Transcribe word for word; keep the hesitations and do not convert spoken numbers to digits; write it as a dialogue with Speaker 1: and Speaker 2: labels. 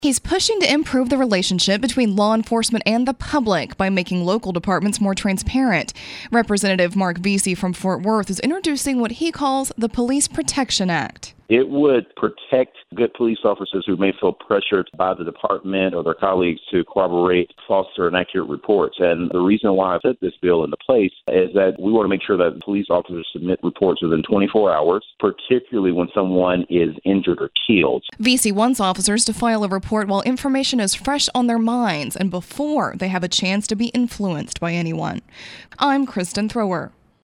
Speaker 1: He's pushing to improve the relationship between law enforcement and the public by making local departments more transparent. Representative Mark Vesey from Fort Worth is introducing what he calls the Police Protection Act.
Speaker 2: It would protect good police officers who may feel pressured by the department or their colleagues to corroborate false or inaccurate reports. And the reason why I put this bill into place is that we want to make sure that police officers submit reports within twenty-four hours, particularly when someone is injured or killed.
Speaker 1: Vesey wants officers to file a report while information is fresh on their minds and before they have a chance to be influenced by anyone. I'm Kristen Thrower.